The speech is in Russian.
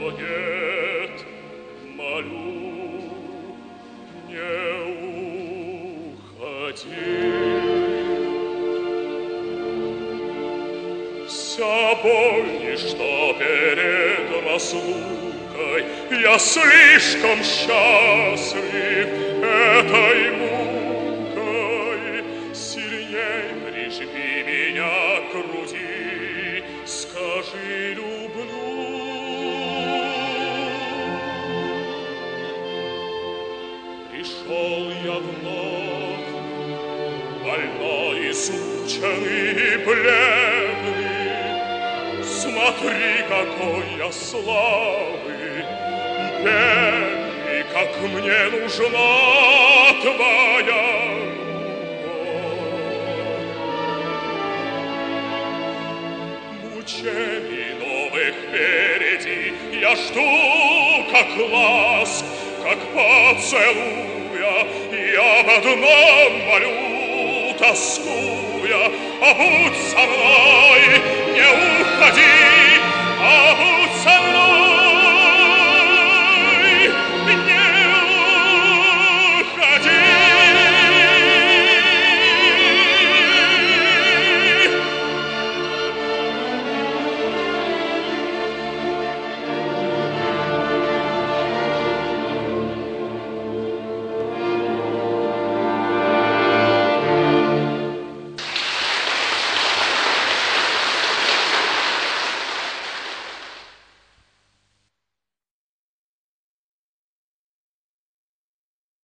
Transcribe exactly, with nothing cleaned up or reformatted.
нет, молю, не уходи. Вся боль, ничто перед разлукой, я слишком счастлив этой мукой. Сильней прижми меня к груди, скажи люблю. Пришел я вновь, больной, измученный и бледный. Смотри, какой я слабый, бедный, как мне нужна твоя любовь. Мучений новых впереди я жду, как ласк, как поцелуя. Я об одном молю, тоскуя, а будь со мной, не уходи.